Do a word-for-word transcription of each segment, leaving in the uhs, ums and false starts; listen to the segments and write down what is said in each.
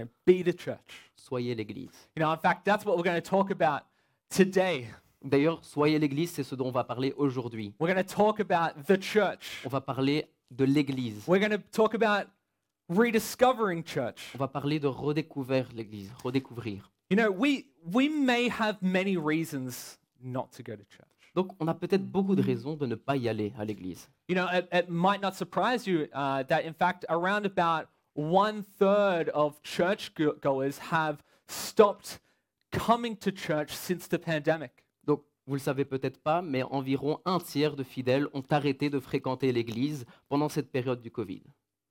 Be the church. Soyez l'Église. You know, in fact, that's what we're going to talk about today. D'ailleurs, soyez l'Église, c'est ce dont on va parler aujourd'hui. We're going to talk about the church. On va parler de l'Église. We're going to talk about rediscovering church. On va parler de redécouvrir l'Église, redécouvrir. You know, we we may have many reasons not to go to church. Donc, on a peut-être beaucoup de raisons de ne pas y aller à l'Église. You know, it, it might not surprise you uh, that, in fact, around about one third of church go- goers have stopped coming to church since the pandemic. Donc, vous le savez peut-être pas, mais environ un tiers de fidèles ont arrêté de fréquenter l'Église pendant cette période du Covid.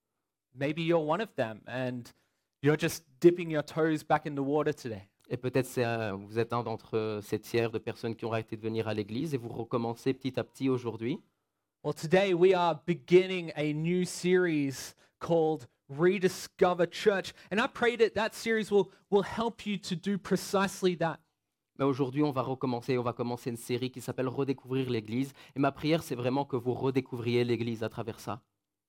Maybe you're one of them, and you're just dipping your toes back in the water today. Et peut-être c'est, euh, vous êtes un d'entre ces tiers de personnes qui ont arrêté de venir à l'Église et vous recommencez petit à petit aujourd'hui. Well, today we are beginning a new series called Rediscover Church, and I pray that that series will will help you to do precisely that. Mais aujourd'hui, on va recommencer, on va commencer une série qui s'appelle Redécouvrir l'Église. Et ma prière, c'est vraiment que vous redécouvriez l'Église à travers ça.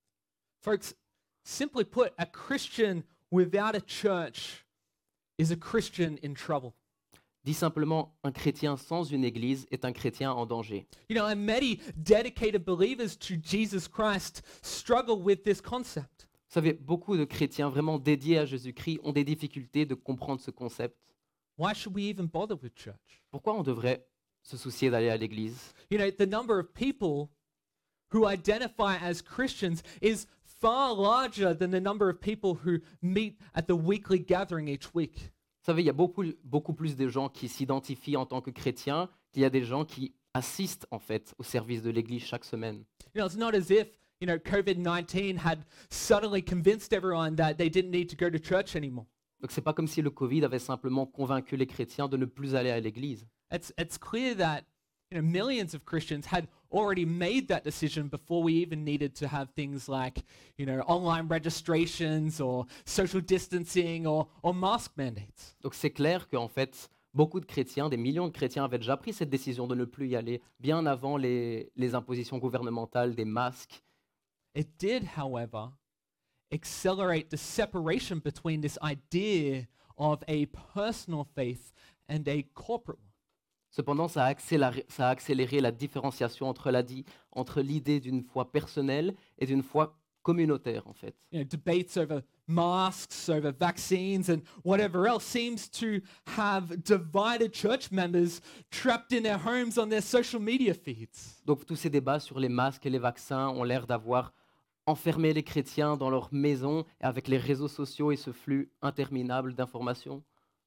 Folks, simply put, a Christian without a church is a Christian in trouble. Dit simplement, un chrétien sans une Église est un chrétien en danger. You know, and many dedicated believers to Jesus Christ struggle with this concept. Vous savez, beaucoup de chrétiens vraiment dédiés à Jésus-Christ ont des difficultés de comprendre ce concept. Why should we even bother with church? Pourquoi on devrait se soucier d'aller à l'Église? You know, the number of people who identify as Christians is far larger than the number of people who meet at the weekly gathering each week. Vous savez, il y a beaucoup, beaucoup plus de gens qui s'identifient en tant que chrétiens qu'il y a des gens qui assistent en fait au service de l'Église chaque semaine. You know, it's not as if, you know, COVID nineteen had suddenly convinced everyone that they didn't need to go to church anymore. Donc c'est pas comme si le Covid avait simplement convaincu les chrétiens de ne plus aller à l'Église. It's it's clear that, you know, millions of Christians had already made that decision before we even needed to have things like, you know, online registrations or social distancing or, or mask mandates. Donc c'est clair qu'en fait, beaucoup de chrétiens, des millions de chrétiens avaient déjà pris cette décision de ne plus y aller bien avant les, les impositions gouvernementales, des masques. It did, however, accelerate the separation between this idea of a personal faith and a corporate one. Cependant, ça a accéléré, ça a accéléré la différenciation entre, la di- entre l'idée d'une foi personnelle et d'une foi communautaire, en fait. You know, debates over masks, over vaccines, and whatever else seems to have divided church members trapped in their homes on their social media feeds. Donc tous ces débats sur les masques et les vaccins ont l'air d'avoir enfermé les chrétiens dans leur maison et avec les réseaux sociaux et ce flux interminable d'informations.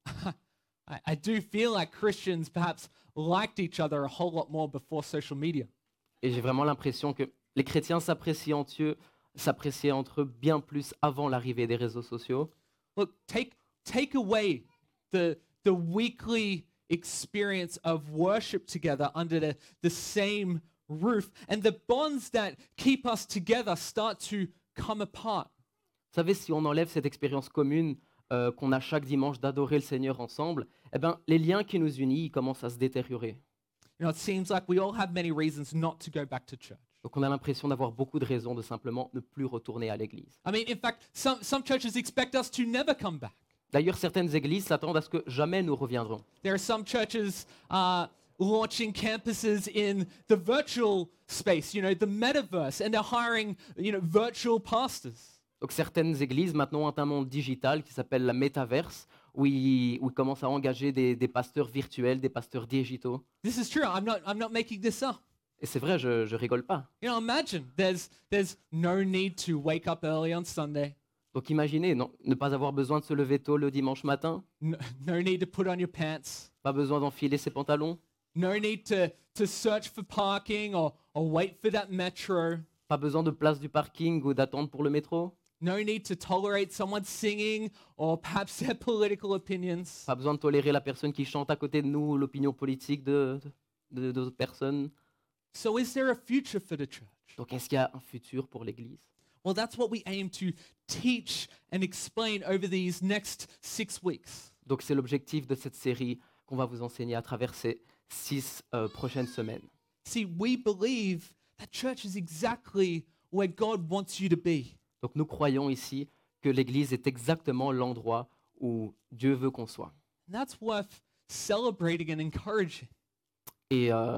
I, I do feel like Christians perhaps liked each other a whole lot more before social media. Et j'ai vraiment l'impression que les chrétiens s'apprécient entre eux, s'appréciaient entre eux bien plus avant l'arrivée des réseaux sociaux. Look, take take away the the weekly experience of worship together under the, the same roof, and the bonds that keep us together start to come apart. Vous savez, si on enlève cette expérience commune euh, qu'on a chaque dimanche d'adorer le Seigneur ensemble, eh ben, les liens qui nous unissent ils commencent à se détériorer. You know, it seems like we all have many reasons not to go back to church. Donc on a l'impression d'avoir beaucoup de raisons de simplement ne plus retourner à l'église. I mean, in fact, some, some churches expect us to never come back. D'ailleurs, certaines églises s'attendent à ce que jamais nous reviendrons. There are some churches uh, launching campuses in the virtual space, you know, the metaverse, and they're hiring, you know, virtual pastors. Donc certaines églises maintenant ont un monde digital qui s'appelle la métaverse, où ils, où ils commencent à engager des, des pasteurs virtuels, des pasteurs digitaux. This is true. I'm not, I'm not making this up. Et c'est vrai, je, je rigole pas. You know, imagine there's, there's no need to wake up early on Sunday. Donc imaginez, non, ne pas avoir besoin de se lever tôt le dimanche matin, No, no need to put on your pants. pas besoin d'enfiler ses pantalons, No need to, to search for parking or, or wait for that metro. pas besoin de place du parking ou d'attendre pour le métro, No need to tolerate someone singing or perhaps their political opinions. pas besoin de tolérer la personne qui chante à côté de nous ou l'opinion politique de, de, d'autres personnes. So is there a future for the church? Donc est-ce qu'il y a un futur pour l'Église? Well, that's what we aim to teach and explain over these next six weeks. Donc c'est l'objectif de cette série qu'on va vous enseigner à travers ces six euh, prochaines semaines. See, we believe that church is exactly where God wants you to be. Donc nous croyons ici que l'Église est exactement l'endroit où Dieu veut qu'on soit. And that's worth celebrating and encouraging. Et euh,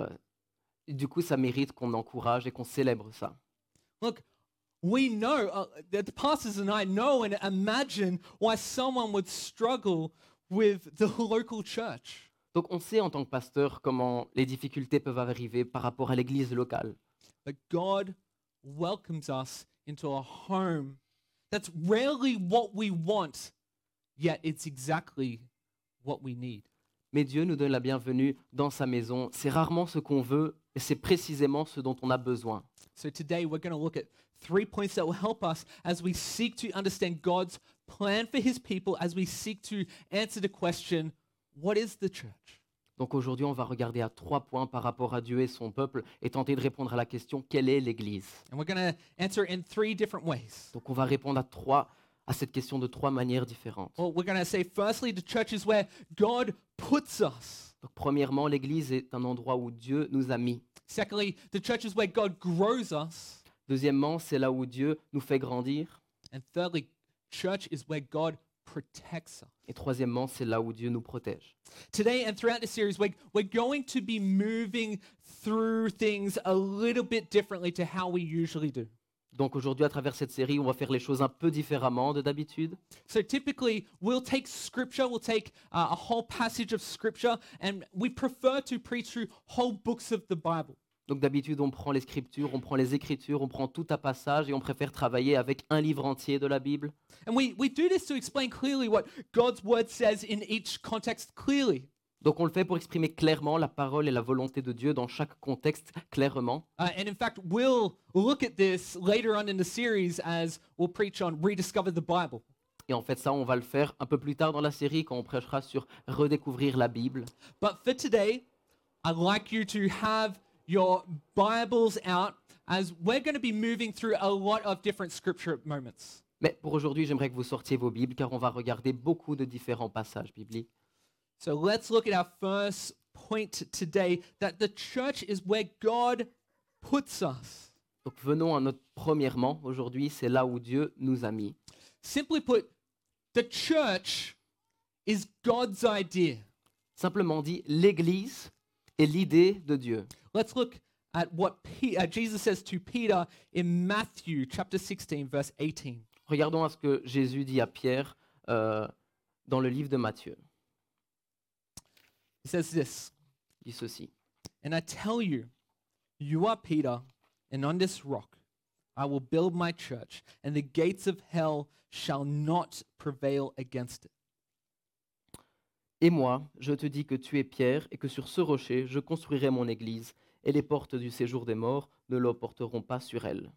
du coup, ça mérite qu'on encourage et qu'on célèbre ça. Look, we know, uh, that the pastors and I know and imagine why someone would struggle with the local church. Donc on sait en tant que pasteur comment les difficultés peuvent arriver par rapport à l'église locale. But God welcomes us into a home that's rarely what we want, yet it's exactly what we need. Mais Dieu nous donne la bienvenue dans sa maison. C'est rarement ce qu'on veut, et c'est précisément ce dont on a besoin. So today we're going to look at three points that will help us as we seek to understand God's plan for his people, as we seek to answer the question, what is the church? Donc aujourd'hui, on va regarder à trois points par rapport à Dieu et son peuple et tenter de répondre à la question quelle est l'Église. And we're going to answer in three different ways. Donc on va répondre à trois à cette question de trois manières différentes. Well, we're going to say firstly, the church is where God puts us. Donc premièrement, l'Église est un endroit où Dieu nous a mis. Secondly, the church is where God grows us. Deuxièmement, c'est là où Dieu nous fait grandir. And thirdly, church is where God protects us. Et troisièmement, c'est là où Dieu nous protège. Today and throughout the series, we're, we're going to be moving through things a little bit differently to how we usually do. Donc aujourd'hui, à travers cette série, on va faire les choses un peu différemment de d'habitude. So typically, we'll take scripture, we'll take uh, a whole passage of scripture, and we prefer to preach through whole books of the Bible. Donc d'habitude, on prend les Scriptures, on prend les Écritures, on prend tout un passage et on préfère travailler avec un livre entier de la Bible. And we, we do this to explain clearly what God's word says in each context clearly. Donc on le fait pour exprimer clairement la parole et la volonté de Dieu dans chaque contexte clairement. Uh, and in fact, we'll look at this later on in the series as we'll preach on Rediscover the Bible. Et en fait ça, on va le faire un peu plus tard dans la série quand on prêchera sur redécouvrir la Bible. But for today, I'd like you to have your Bibles out as we're going to be moving through a lot of different scripture moments. Mais pour aujourd'hui, j'aimerais que vous sortiez vos Bibles car on va regarder beaucoup de différents passages bibliques. So let's look at our first point today, that the church is where God puts us. Donc venons à notre premièrement aujourd'hui, c'est là où Dieu nous a mis. Simply put, the church is God's idea. Simplement dit, l'Église est l'idée de Dieu. Let's look at what Pe- uh, Jesus says to Peter in Matthew chapter sixteen, verse eighteen. Regardons à ce que Jésus dit à Pierre euh, dans le livre de Matthieu. He says this, Il dit ceci. "And I tell you, you are Peter, and on this rock I will build my church, and the gates of hell shall not prevail against it." Et moi, je te dis que tu es Pierre et que sur ce rocher, je construirai mon église et les portes du séjour des morts ne l'emporteront pas sur elle.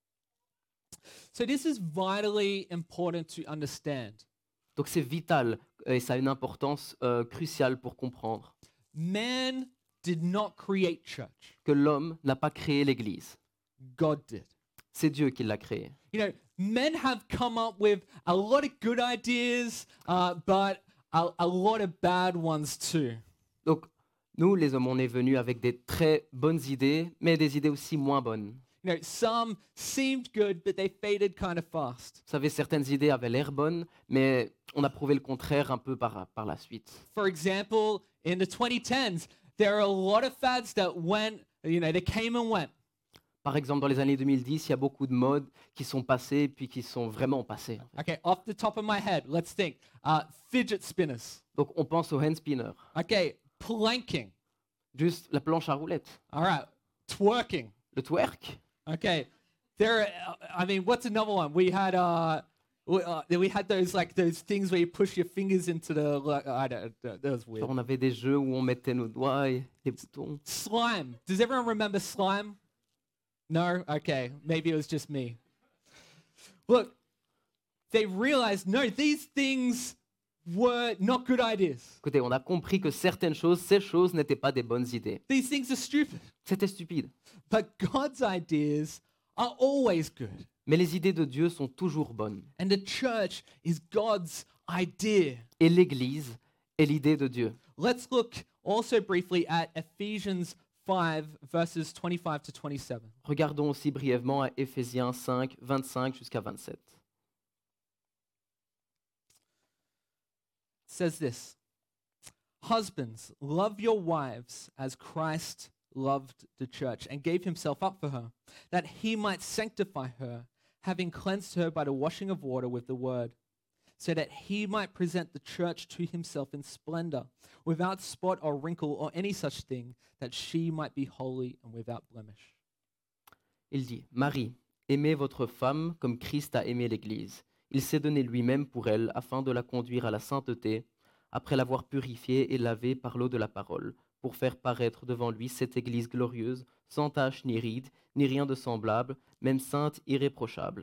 So this is vitally important to understand. Donc c'est vital et ça a une importance euh, cruciale pour comprendre Man did not create church. que l'homme n'a pas créé l'église. God did. C'est Dieu qui l'a créée. You know, men have come up with a lot of good ideas, uh, but a, a lot of bad ones too. Donc nous, les hommes, on est venus avec des très bonnes idées, mais des idées aussi moins bonnes. You know, some seemed good, but they faded kind of fast. Vous savez, certaines idées avaient l'air bonnes, mais on a prouvé le contraire un peu par, par la suite. For example, in the twenty tens, there are a lot of fads that went, you know, they came and went. Par exemple, dans les années deux mille dix, il y a beaucoup de modes qui sont passées puis qui sont vraiment passées. Okay, off the top of my head, let's think. Uh, fidget spinners. Donc on pense au hand spinner, Okay, planking. juste la planche à roulettes, All right, twerking. le twerk. Okay, there. uh, I mean, what's another one? We had uh, we, uh, we had those like those things where you push your fingers into the. Like, I don't. That was weird. Genre, on avait des jeux où on mettait nos doigts et les boutons. Slime. Does everyone remember slime? No. Okay, maybe it was just me. Look, they realized no, these things were not good ideas. Écoutez, on a compris que certaines choses, ces choses n'étaient pas des bonnes idées. These things are stupid. C'était stupide. But God's ideas are always good. Mais les idées de Dieu sont toujours bonnes. And the church is God's idea. Et l'Église est l'idée de Dieu. Let's look also briefly at Ephesians five, verses twenty-five to twenty-seven. Regardons aussi brièvement à Éphésiens cinq, vingt-cinq jusqu'à vingt-sept. says this: Husbands, love your wives as Christ loved the church and gave himself up for her, that he might sanctify her, having cleansed her by the washing of water with the word, so that he might present the church to himself in splendor, without spot or wrinkle or any such thing, that she might be holy and without blemish. Il dit, Marie, aimez votre femme comme Christ a aimé l'Église. Il s'est donné lui-même pour elle afin de la conduire à la sainteté, après l'avoir purifiée et lavée par l'eau de la parole, pour faire paraître devant lui cette Église glorieuse, sans tache ni ride, ni rien de semblable, même sainte, irréprochable.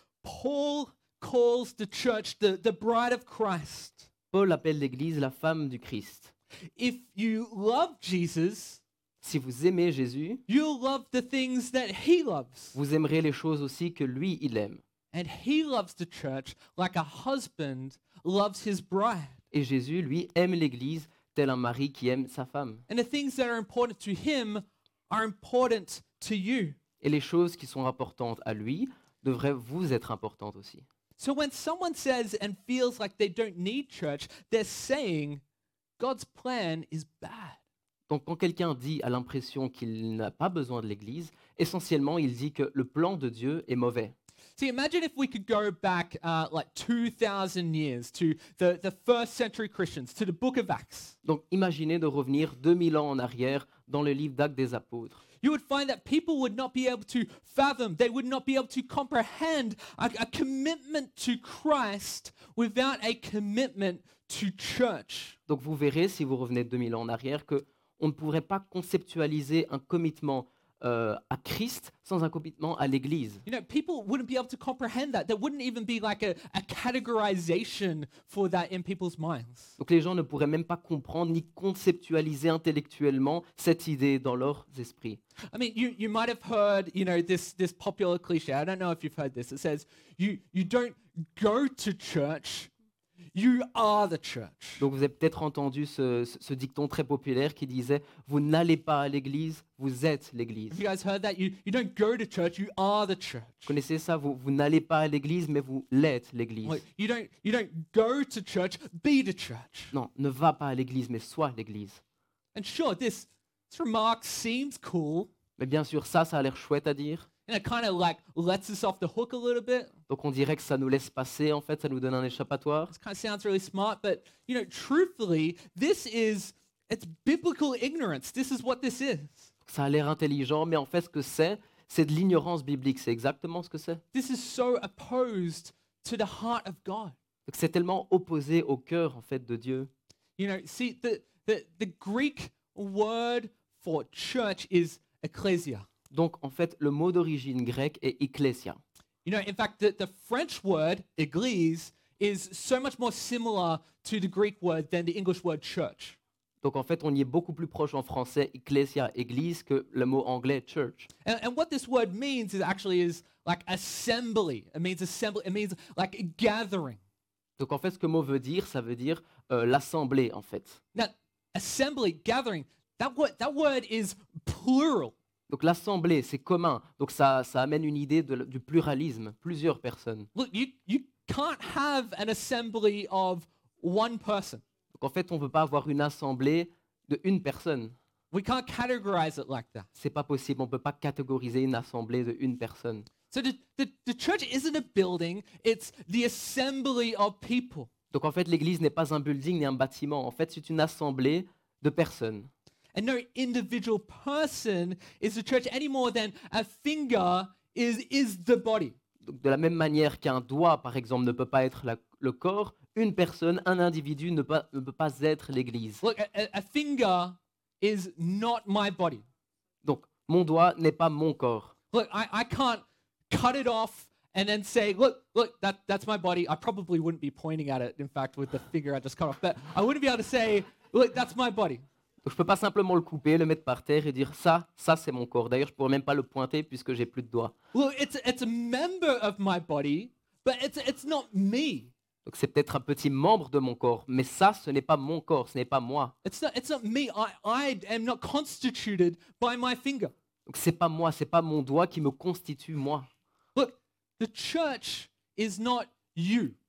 Paul calls the church the, the bride of Christ. Paul appelle l'Église la femme du Christ. If you love Jesus, Si vous aimez Jésus, you'll love the things that he loves. vous aimerez les choses aussi que lui, il aime. And he loves the church like a husband loves his bride. Et Jésus, lui, aime l'Église tel un mari qui aime sa femme. And the things that are important to him are important to you. Et les choses qui sont importantes à lui devraient vous être importantes aussi. So when someone says and feels like they don't need church, they're saying God's plan is bad. Donc quand quelqu'un dit à l'impression qu'il n'a pas besoin de l'Église, essentiellement il dit que le plan de Dieu est mauvais. See, imagine if we could go back uh, like two thousand years to the, the first century Christians, to the book of Acts. Donc imaginez de revenir deux mille ans en arrière dans le livre d'Actes des Apôtres. You would find that people would not be able to fathom, they would not be able to comprehend a, a commitment to Christ without a commitment to church. Donc vous verrez, si vous revenez deux mille ans en arrière, que on ne pourrait pas conceptualiser un commitment euh, à Christ sans un commitment à l'Église. You know, people wouldn't be able to comprehend that. There wouldn't even be like a, a categorization for that in people's minds. Donc les gens ne pourraient même pas comprendre ni conceptualiser intellectuellement cette idée dans leurs esprits. I mean, you, you might have heard, you know, this, this popular cliche. I don't know if you've heard this. It says, you, you don't go to church, you are the church. Donc vous avez peut-être entendu ce, ce- ce dicton très populaire qui disait « Vous n'allez pas à l'église, vous êtes l'église Have you guys heard that? You, you don't go to church, you are the church. ». Vous connaissez ça? Vous, vous n'allez pas à l'église, mais vous l'êtes l'église. Like, you don't you don't go to church, be the church. Non, ne va pas à l'église, mais sois l'église. And sure, this, this remark seems cool, Mais bien sûr, ça, ça a l'air chouette à dire. and it kind of like lets us off the hook a little bit. Donc on dirait que ça nous laisse passer, en fait, ça nous donne un échappatoire. This kind of sounds really smart, but you know, truthfully, this is it's biblical ignorance. This is what this is. Ça a l'air intelligent, mais en fait, ce que c'est, c'est de l'ignorance biblique. C'est exactement ce que c'est. This is so opposed to the heart of God. Donc, c'est tellement opposé au cœur, en fait, de Dieu. You know, see, the, the, the Greek word for church is ecclesia. Donc, en fait, le mot d'origine grecque est ecclesia. You know, in fact, the, the French word, église, is so much more similar to the Greek word than the English word church. Donc, en fait, on y est beaucoup plus proche en français, ecclesia, église, que le mot anglais, church. And, and what this word means is actually is like assembly. It means assembly. It means like a gathering. Donc, en fait, ce que le mot veut dire, ça veut dire euh, l'assemblée, en fait. Now, assembly, gathering, that word, that word is plural. Donc, l'assemblée, c'est commun. Donc, ça, ça amène une idée de- du pluralisme, plusieurs personnes. Look, you, you can't have an assembly of one person. Donc, en fait, on ne veut pas avoir une assemblée de une personne. We can't categorize it like that. C'est pas possible. On ne peut pas catégoriser une assemblée de une personne. So the, the, the church isn't a building, it's the assembly of people. Donc, en fait, l'église n'est pas un building ni un bâtiment. En fait, c'est une assemblée de personnes. And no individual person is the church any more than a finger is, is the body. Donc, de la même manière qu'un doigt, par exemple, ne peut pas être la- le corps, une personne, un individu ne, pas- ne peut pas être l'église. Look, a, a- a finger is not my body. Donc, mon doigt n'est pas mon corps. Look, I, I can't cut it off and then say, look, look, that, that's my body. I probably wouldn't be pointing at it, in fact, with the finger I just cut off. But I wouldn't be able to say, look, that's my body. Donc, je ne peux pas simplement le couper, le mettre par terre et dire ça, ça c'est mon corps. D'ailleurs, je ne pourrais même pas le pointer puisque j'ai plus de doigts. Look, it's, it's a member of my body, but it's, it's not me. Donc, c'est peut-être un petit membre de mon corps, mais ça, ce n'est pas mon corps, ce n'est pas moi. It's not, it's not me. I, I am not constituted by my finger. Donc, c'est pas moi, c'est pas mon doigt qui me constitue moi. Look, the church is not you.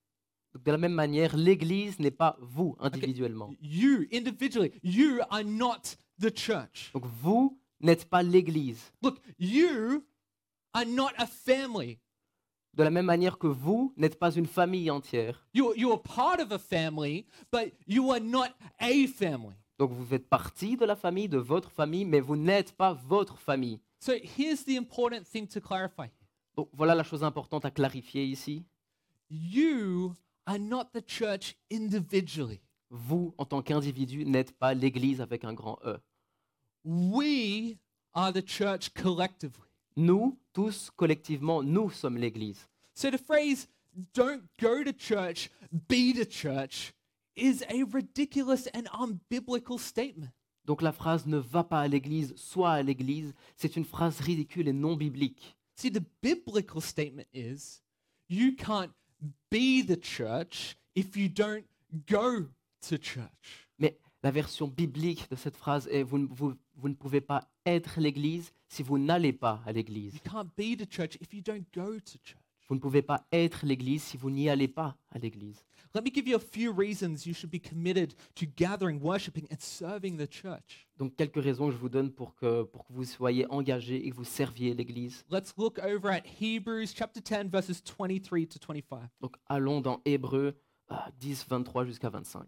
Donc, de la même manière, l'Église n'est pas vous individuellement. You individually, you are not the church. Donc vous n'êtes pas l'Église. Look, you are not a family. De la même manière que vous n'êtes pas une famille entière. You, you are part of a family, but you are not a family. Donc vous faites partie de la famille, de votre famille, mais vous n'êtes pas votre famille. So here's the important thing to clarify. Donc voilà la chose importante à clarifier ici. You are not the church individually. Vous, en tant qu'individu, n'êtes pas l'Église avec un grand E. We are the church collectively. Nous, tous, collectivement, nous sommes l'Église. So the phrase, don't go to church, be the church, is a ridiculous and unbiblical statement. Donc la phrase ne va pas à l'église, soit à l'église, c'est une phrase ridicule et non biblique. See, the biblical statement is, you can't be the church if you don't go to church. Mais la version biblique de cette phrase est vous, ne- vous, vous ne pouvez pas être l'église si vous n'allez pas à l'église. You can't be the church if you don't go to church. Vous ne pouvez pas être l'église si vous n'y allez pas à l'église. Let me give you a few reasons you should be committed to gathering, worshiping, and serving the church. Donc quelques raisons que je vous donne pour que, pour que vous soyez engagés et que vous serviez l'église. Let's look over at Hebrews chapter ten, verses twenty-three to twenty-five. Donc allons dans Hébreux euh, dix, vingt-trois jusqu'à vingt-cinq.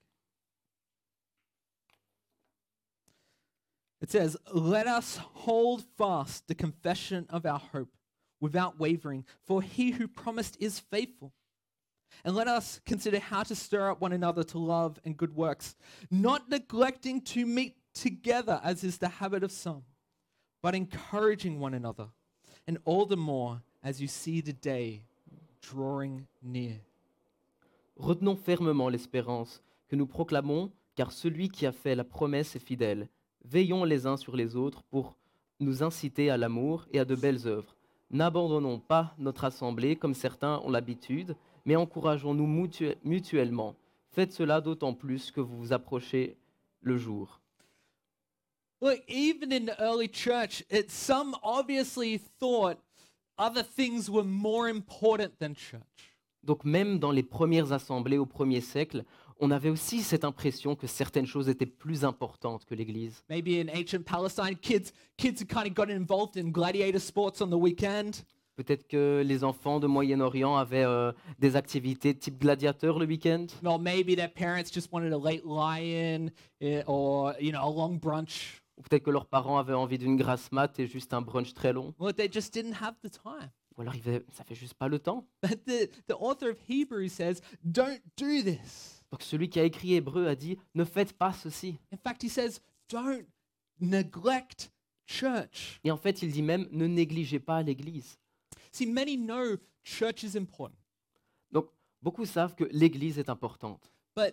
It says, let us hold fast the confession of our hope without wavering, for he who promised is faithful. And let us consider how to stir up one another to love and good works, not neglecting to meet together as is the habit of some, but encouraging one another, and all the more as you see the day drawing near. Retenons fermement l'espérance que nous proclamons, car celui qui a fait la promesse est fidèle. Veillons les uns sur les autres pour nous inciter à l'amour et à de belles œuvres. N'abandonnons pas notre assemblée comme certains ont l'habitude, mais encourageons-nous mutu- mutuellement. Faites cela d'autant plus que vous vous approchez le jour. Look, even in the early church, it, some obviously thought other things were more important than church. Donc même dans les premières assemblées au premier siècle, on avait aussi cette impression que certaines choses étaient plus importantes que l'Église. Maybe in ancient Palestine, kids kids had kind of gotten involved in gladiator sports on the weekend. Peut-être que les enfants de Moyen-Orient avaient euh, des activités type gladiateur le week-end. Or maybe their parents just wanted a late lie-in eh, or, you know, a long brunch. Ou peut-être que leurs parents avaient envie d'une grasse mat et juste un brunch très long. Well, they just didn't have the time. Ou alors, ils avaient- ça fait juste pas le temps. But the, the author of Hebrews says, don't do this. Donc celui qui a écrit Hébreu a dit, ne faites pas ceci. In fact, he says, don't neglect church. Et en fait, il dit même, ne négligez pas l'Église. See, many know church is important, Donc beaucoup savent que l'Église est importante. but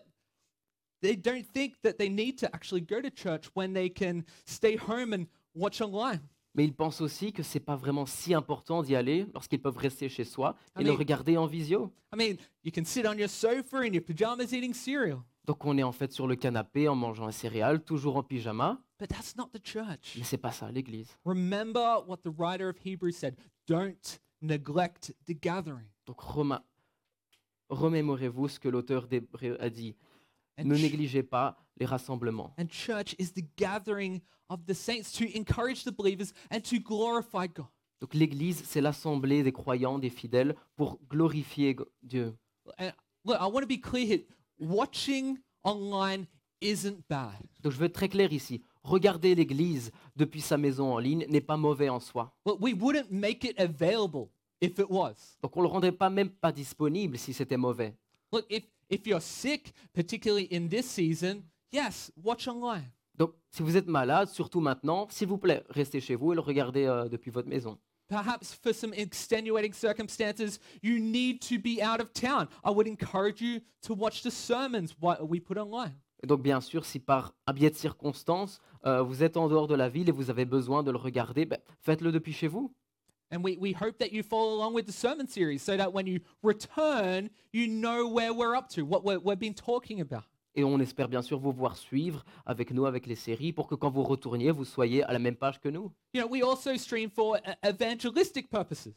they don't think that they need to actually go to church when they can stay home and watch online. Mais ils pensent aussi que c'est pas vraiment si important d'y aller lorsqu'ils peuvent rester chez soi et I le mean- regarder en visio. I mean, you can sit on your sofa in your pajamas eating cereal, Donc on est en fait sur le canapé en mangeant un céréal, toujours en pyjama, but that's not the church. mais c'est pas ça l'Église. Remember what the writer of Hebrews said, don't neglect the gathering. Donc rema- remémorez-vous ce que l'auteur d'Hébreux a dit. And, Ne ch- négligez pas les rassemblements. and church is the gathering of the saints to encourage the believers and to glorify God. Donc l'Église, c'est l'assemblée des croyants, des fidèles, pour glorifier Go- Dieu. And look, I want to be clear here. Watching online isn't bad. Donc je veux être très clair ici. Regarder l'Église depuis sa maison en ligne n'est pas mauvais en soi. But we wouldn't make it available if it was. Donc on ne le rendrait pas même pas disponible si c'était mauvais. Look, if, if you're sick, particularly in this season, yes, watch online. Donc si vous êtes malade, surtout maintenant, s'il vous plaît, restez chez vous et le regardez euh, depuis votre maison. Perhaps for some extenuating circumstances, you need to be out of town. I would encourage you to watch the sermons what we put online. Et donc bien sûr, si par un biais de circonstances, euh, vous êtes en dehors de la ville et vous avez besoin de le regarder, ben, faites-le depuis chez vous. And we, we hope that you follow along with the sermon series so that when you return, you know where we're up to, what we're, we've been talking about. Et on espère bien sûr vous voir suivre avec nous, avec les séries, pour que quand vous retourniez, vous soyez à la même page que nous. You know, we also stream for uh, evangelistic purposes.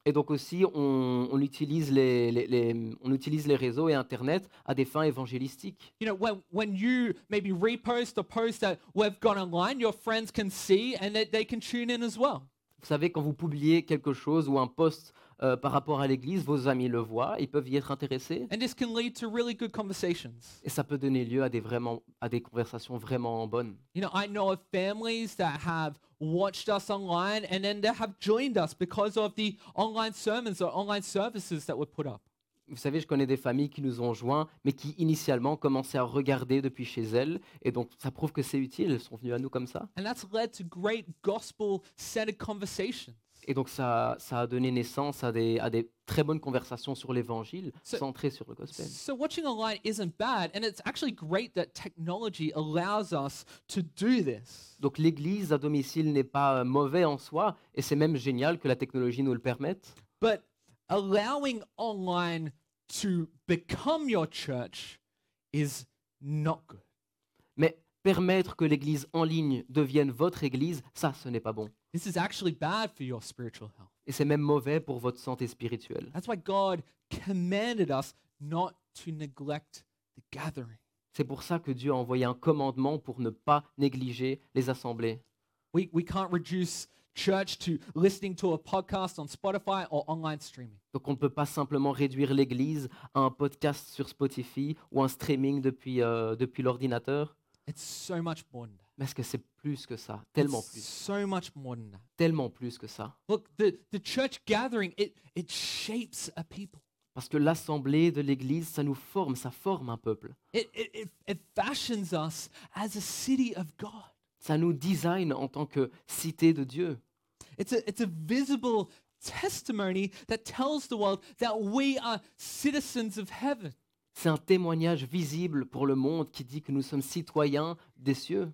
Et donc aussi, on, on utilise les, les- les- on utilise les réseaux et Internet à des fins évangélistiques. You know, when, when you maybe repost a post that we've got online, your friends can see and that they can tune in as well. Vous savez, quand vous publiez quelque chose ou un post euh, par rapport à l'Église, vos amis le voient, ils peuvent y être intéressés. And this can lead to really good conversations. Et ça peut donner lieu à des, vraiment, à des conversations vraiment bonnes. You know, I know of families that have watched us online and then they have joined us because of the online sermons or online services that were put up. Vous savez, je connais des familles qui nous ont joints, mais qui initialement commençaient à regarder depuis chez elles. Et donc, ça prouve que c'est utile. Elles sont venues à nous comme ça. And that's led to great gospel-centered conversations. Et donc, ça, ça a donné naissance à des, à des très bonnes conversations sur l'Évangile, So- centrées sur le gospel. So watching online isn't bad, and it's actually great that technology allows us to do this. Donc, l'Église à domicile n'est pas euh, mauvais en soi, et c'est même génial que la technologie nous le permette. But allowing online to become your church is not good. Mais permettre que l'Église en ligne devienne votre Église, ça, ce n'est pas bon. This is actually bad for your spiritual health. Et c'est même mauvais pour votre santé spirituelle. That's why God commanded us not to neglect the gathering. C'est pour ça que Dieu a envoyé un commandement pour ne pas négliger les assemblées. We, we can't reduce church to listening to a podcast on Spotify or online streaming. Donc on ne peut pas simplement réduire l'Église à un podcast sur Spotify ou un streaming depuis, euh, depuis l'ordinateur. It's so much more than that. Mais est-ce que c'est plus que ça? Tellement It's plus. so much more than that. Tellement plus que ça. Look, the, the church gathering, it, it shapes a people. Parce que l'assemblée de l'Église, ça nous forme, ça forme un peuple. It, it, it, it fashions us as a city of God. Ça nous design en tant que cité de Dieu. It's a, it's a visible testimony that tells the world that we are citizens of heaven. C'est un témoignage visible pour le monde qui dit que nous sommes citoyens des cieux.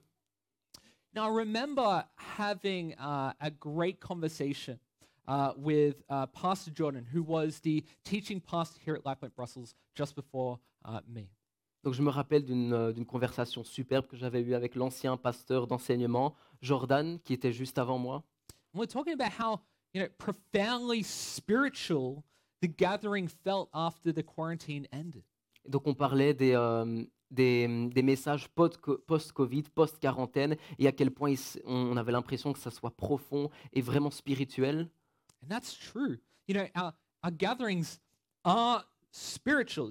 Now, I remember having uh, a great conversation uh, with uh, Pastor Jordan, who was the teaching pastor here at LifePoint Brussels just before uh, me. Donc je me rappelle d'une euh, d'une conversation superbe que j'avais eue avec l'ancien pasteur d'enseignement, Jordan, qui était juste avant moi. And we're talking about how, you know, profoundly spiritual the gathering felt after the quarantine ended. Et donc on parlait des, euh, des, des messages pod- post-Covid, post-quarantaine, et à quel point il s- on avait l'impression que ça soit profond et vraiment spirituel. And that's true. You know, our, our gatherings are spiritual,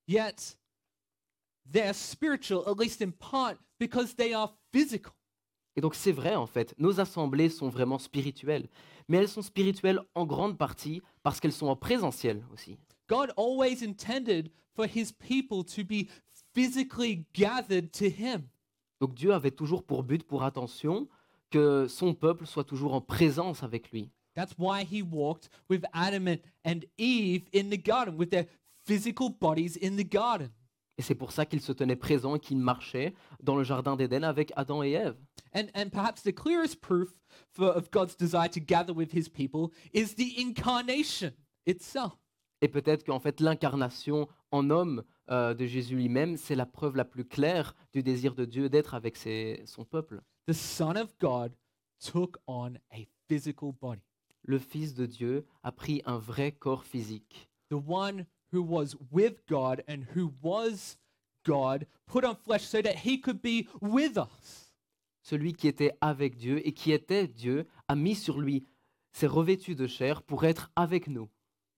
yet they're spiritual, at least in part, because they are physical. Et donc c'est vrai en fait, nos assemblées sont vraiment spirituelles, mais elles sont spirituelles en grande partie parce qu'elles sont en présentiel aussi. God always intended for his people to be physically gathered to him. Donc Dieu avait toujours pour but, pour attention, que son peuple soit toujours en présence avec lui. That's why he walked with Adam and, and Eve in the garden, with their physical bodies in the garden. Et c'est pour ça qu'il se tenait présent et qu'il marchait dans le jardin d'Éden avec Adam et Ève. And, and perhaps the clearest proof for, of God's desire to gather with his people is the incarnation itself. Et peut-être qu'en fait l'incarnation en homme euh, de Jésus lui-même, c'est la preuve la plus claire du désir de Dieu d'être avec ses- son peuple. The Son of God took on a physical body. Le Fils de Dieu a pris un vrai corps physique. The one who was with God and who was God put on flesh so that he could be with us. Celui qui était avec Dieu et qui était Dieu a mis sur lui, s'est revêtu de chair pour être avec nous.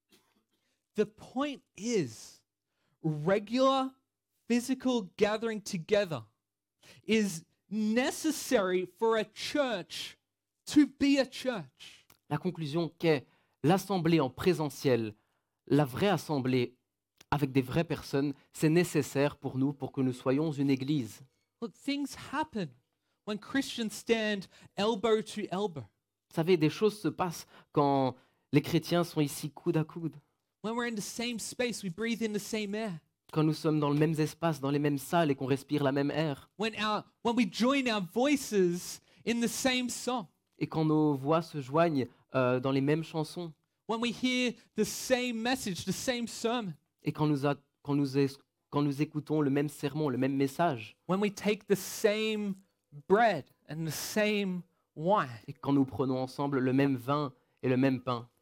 The point is, regular physical gathering together is necessary for a church to be a church. La conclusion qu'est l'assemblée en présentiel, la vraie assemblée avec des vraies personnes, c'est nécessaire pour nous, pour que nous soyons une église. Look, things happen when Christians stand elbow to elbow, Vous savez, des choses se passent quand les chrétiens sont ici coude à coude, when we're in the same space, we breathe in the same air, quand nous sommes dans le même espace, dans les mêmes salles et qu'on respire la même air, when, our, when we join our voices in the same song, et quand nos voix se joignent euh, dans les mêmes chansons, when we hear the same message, the same sermon, et quand nous, a- quand nous, es- quand nous écoutons le même sermon, le même message, when we take the same bread and the same wine. et quand nous prenons ensemble le même vin et le même pain.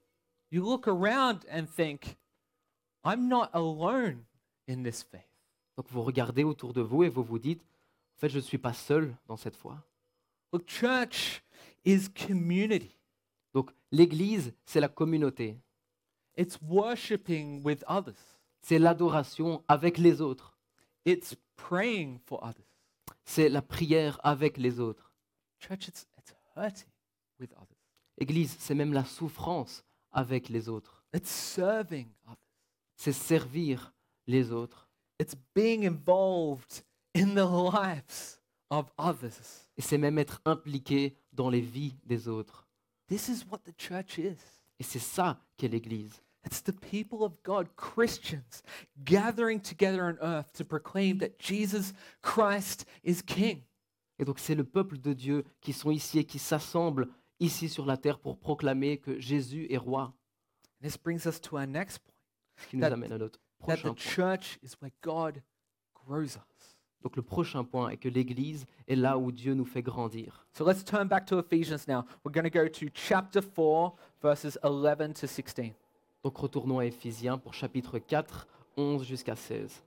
you look around and think, I'm not alone in this faith. Donc vous regardez autour de vous et vous vous dites, en fait, je ne suis pas seul dans cette foi. Look, church is community. Donc l'Église, c'est la communauté. It's worshiping with others. C'est l'adoration avec les autres. It's praying for others. C'est la prière avec les autres. Church, it's, it's hurting with others. Église, c'est même la souffrance avec les autres. It's serving others. C'est servir les autres. It's being involved in the lives of others. Et c'est même être impliqué dans les vies des autres. This is what the church is. Et c'est ça qu'est l'Église. It's the people of God, Christians, gathering together on earth to proclaim that Jesus Christ is King. Et donc c'est le peuple de Dieu qui sont ici et qui s'assemblent ici sur la terre pour proclamer que Jésus est roi. This brings us to our next point, Ce qui nous That- amène à notre that prochain the point. church is where God grows us. Donc le prochain point est que l'Église est là où Dieu nous fait grandir. So let's turn back to Ephesians now. We're going to go to chapter four, verses eleven to sixteen. Donc retournons à Éphésiens pour chapitre quatre, onze jusqu'à seize.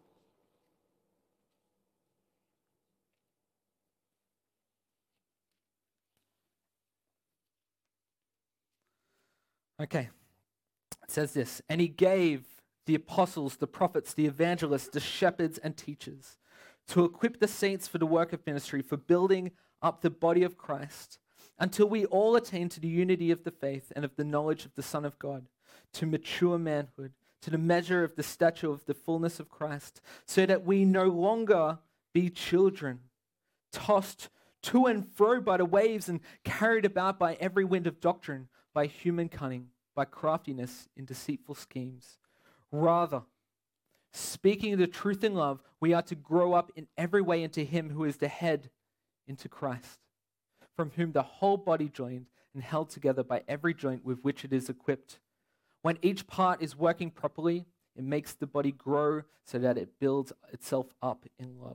Okay. It says this, and he gave the apostles, the prophets, the evangelists, the shepherds and teachers to equip the saints for the work of ministry, for building up the body of Christ, until we all attain to the unity of the faith and of the knowledge of the Son of God, to mature manhood, to the measure of the stature of the fullness of Christ, so that we no longer be children, tossed to and fro by the waves and carried about by every wind of doctrine, by human cunning, by craftiness in deceitful schemes. Rather, speaking the truth in love, we are to grow up in every way into him who is the head, into Christ, from whom the whole body joined and held together by every joint with which it is equipped. When each part is working properly, it makes the body grow so that it builds itself up in love.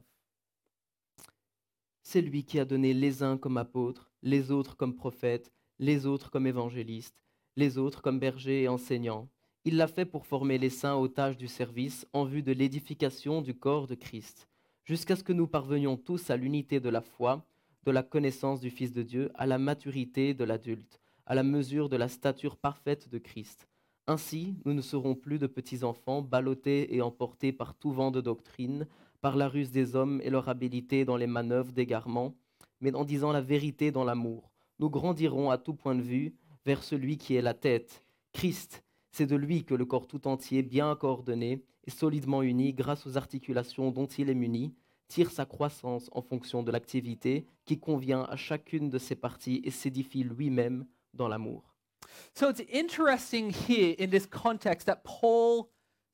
C'est lui qui a donné les uns comme apôtres, les autres comme prophètes, les autres comme évangélistes, les autres comme bergers et enseignants. Il l'a fait pour former les saints aux tâches du service en vue de l'édification du corps de Christ, jusqu'à ce que nous parvenions tous à l'unité de la foi, de la connaissance du Fils de Dieu, à la maturité de l'adulte, à la mesure de la stature parfaite de Christ. Ainsi, nous ne serons plus de petits enfants, ballottés et emportés par tout vent de doctrine, par la ruse des hommes et leur habileté dans les manœuvres d'égarement, mais en disant la vérité dans l'amour. Nous grandirons à tout point de vue vers celui qui est la tête, Christ. C'est de lui que le corps tout entier, bien coordonné et solidement uni grâce aux articulations dont il est muni, tire sa croissance en fonction de l'activité qui convient à chacune de ses parties et s'édifie lui-même dans l'amour. So it's interesting here in this context that Paul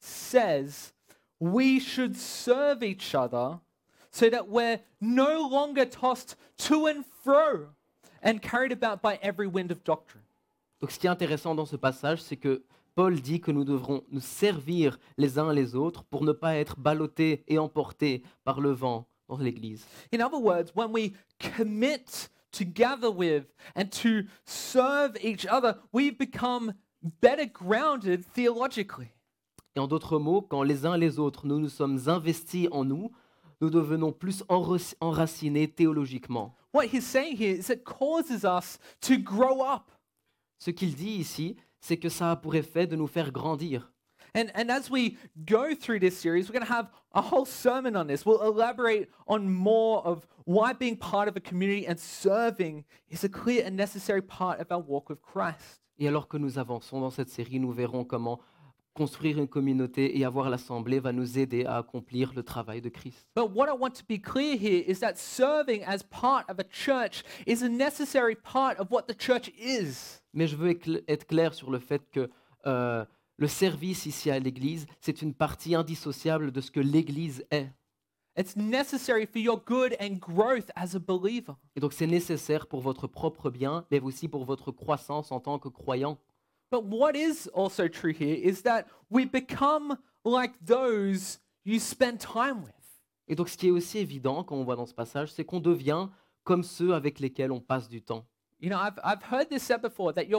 says we should serve each other so that we're no longer tossed to and fro and carried about by every wind of doctrine. Donc ce qui est intéressant dans ce passage, c'est que Paul dit que nous devrons nous servir les uns les autres pour ne pas être ballottés et emportés par le vent dans l'Église. In other words, when we commit to gather with and to serve each other, we become better grounded theologically. Et en d'autres mots, quand les uns les autres nous nous sommes investis en nous, nous devenons plus enra- enracinés théologiquement. What he's saying here is it causes us to grow up. Ce qu'il dit ici, c'est que ça a pour effet de nous faire grandir. And, and as we go through this series, we're going to have a whole sermon on this. We'll elaborate on more of why being part of a community and serving is a clear and necessary part of our walk with Christ. Et alors que nous avançons dans cette série, nous verrons comment construire une communauté et avoir l'assemblée va nous aider à accomplir le travail de Christ. But what I want to be clear here is that serving as part of a church is a necessary part of what the church is. Mais je veux écla- être clair sur le fait que euh, le service ici à l'Église, c'est une partie indissociable de ce que l'Église est. It's necessary for your good and growth as a believer. Et donc c'est nécessaire pour votre propre bien, mais aussi pour votre croissance en tant que croyant. But what is also true here is that we become like those you spend time with. Et donc ce qui est aussi évident quand on voit dans ce passage, c'est qu'on devient comme ceux avec lesquels on passe du temps. You know, I've, I've heard this said before that your,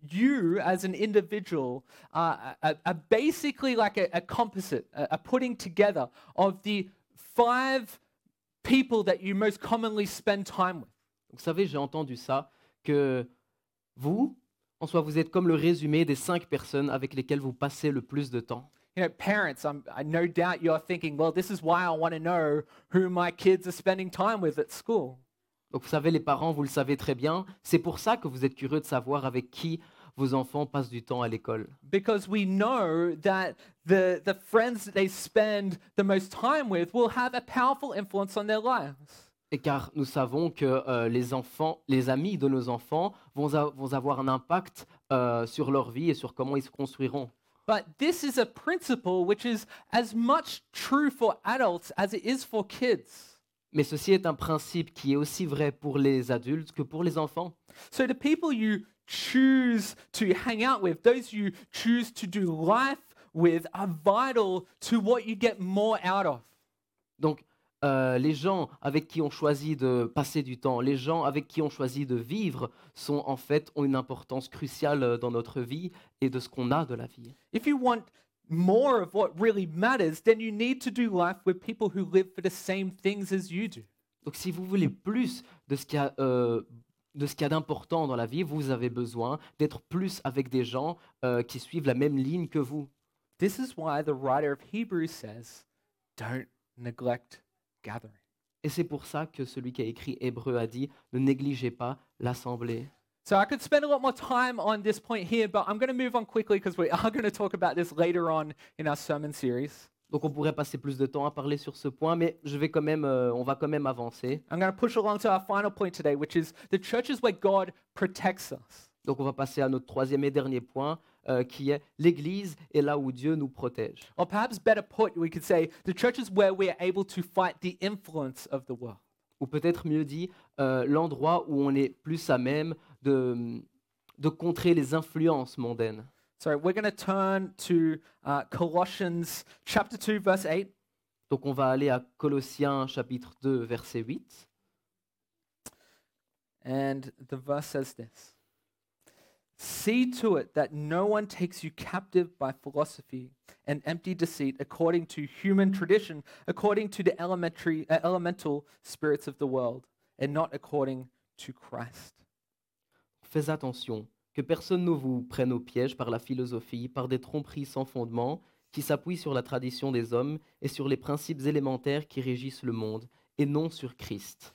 you as an individual are, are, are basically like a, a composite, a, a putting together of the five people that you most commonly spend time with. Vous savez, j'ai entendu ça, que vous, en soi, vous êtes comme le résumé des cinq personnes avec lesquelles vous passez le plus de temps. You know, parents, I'm, I no doubt you're thinking, well, this is why I want to know who my kids are spending time with at school. Donc vous savez, les parents, vous le savez très bien, c'est pour ça que vous êtes curieux de savoir avec qui vos enfants passent du temps à l'école. Because we know that the, the friends that they spend the most time with will have a powerful influence on their lives. Et car nous savons que euh, les enfants, les amis de nos enfants vont, a- vont avoir un impact euh, sur leur vie et sur comment ils se construiront. But this is a principle which is as much true for adults as it is for kids. Mais ceci est un principe qui est aussi vrai pour les adultes que pour les enfants. So the people you choose to hang out with, those you choose to do life with, are vital to what you get more out of. Donc, euh, les gens avec qui on choisit de passer du temps, les gens avec qui on choisit de vivre, sont en fait ont une importance cruciale euh, dans notre vie et de ce qu'on a de la vie. If you want more of what really matters, then you need to do life with people who live for the same things as you do. Donc, si vous voulez plus de ce qu'il y a, euh, de ce qu'il y a d'important dans la vie, vous avez besoin d'être plus avec des gens euh, qui suivent la même ligne que vous. This is why the writer of Hebrews says, don't neglect gathering. Et c'est pour ça que celui qui a écrit Hébreu a dit « Ne négligez pas l'assemblée ». So I could spend a lot more time on this point here, but I'm going to move on quickly because we are going to talk about this later on in our sermon series. Donc on pourrait passer plus de temps à parler sur ce point, mais je vais quand même, euh, on va quand même avancer. I'm going to push along to our final point today, which is the church is where God protects us. Donc on va passer à notre troisième et dernier point, euh, qui est l'Église est là où Dieu nous protège. Or perhaps better put, we could say the church is where we are able to fight the influence of the world. Ou peut-être mieux dit, euh, l'endroit où on est plus à même de, de contrer les influences mondaines. So we're going to turn to uh, Colossians chapter two, verse eight. Donc on va aller à Colossiens chapitre deux, verset huit. And the verse says this: See to it that no one takes you captive by philosophy and empty deceit, according to human tradition, according to the elementary, uh, elemental spirits of the world, and not according to Christ. Fais attention, que personne ne vous prenne au piège par la philosophie, par des tromperies sans fondement, qui s'appuient sur la tradition des hommes et sur les principes élémentaires qui régissent le monde, et non sur Christ.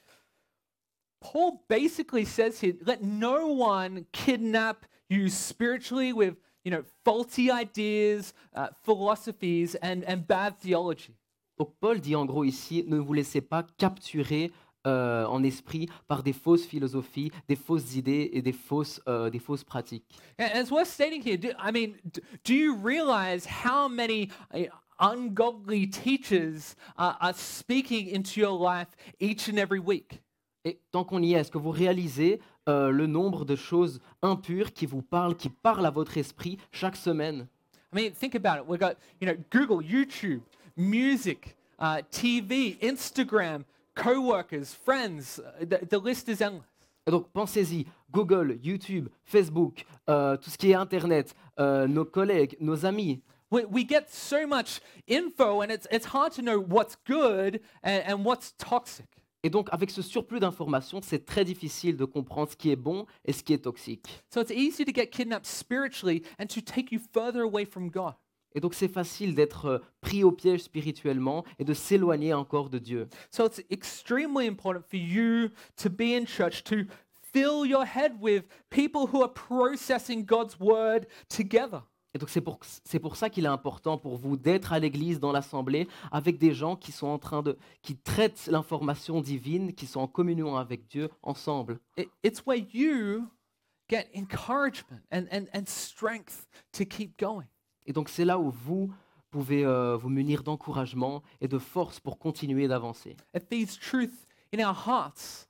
Paul basically says here, let no one kidnap you spiritually with, you know, faulty ideas, uh, philosophies, and, and bad theology. Donc Paul dit en gros ici, ne vous laissez pas capturer euh, en esprit par des fausses philosophies, des fausses idées et des fausses, euh, des fausses pratiques. And it's worth stating here, do, I mean, d- do you realize how many uh, ungodly teachers uh, are speaking into your life each and every week? Et tant qu'on y est, est-ce que vous réalisez euh, le nombre de choses impures qui vous parlent, qui parlent à votre esprit chaque semaine? I mean, think about it. We've got, you know, Google, YouTube, music, uh, T V, Instagram, co-workers, friends. uh, The, the list is endless. Et donc pensez-y, Google, YouTube, Facebook, euh, tout ce qui est Internet, euh, nos collègues, nos amis. We, we get so much info, and it's, it's hard to know what's good and, and what's toxic. Et donc avec ce surplus d'informations, c'est très difficile de comprendre ce qui est bon et ce qui est toxique. So it's easy to get kidnapped spiritually and to take you further away from God. Et donc c'est facile d'être euh, pris au piège spirituellement et de s'éloigner encore de Dieu. So it's extremely important for you to be in church, to fill your head with people who are processing God's word together. Et donc c'est pour, c'est pour ça qu'il est important pour vous d'être à l'église, dans l'assemblée, avec des gens qui sont en train de, qui traitent l'information divine, qui sont en communion avec Dieu ensemble. It, it's where you get encouragement and, and, and strength to keep going. Et donc c'est là où vous pouvez euh, vous munir d'encouragement et de force pour continuer d'avancer. It feeds truth in our hearts.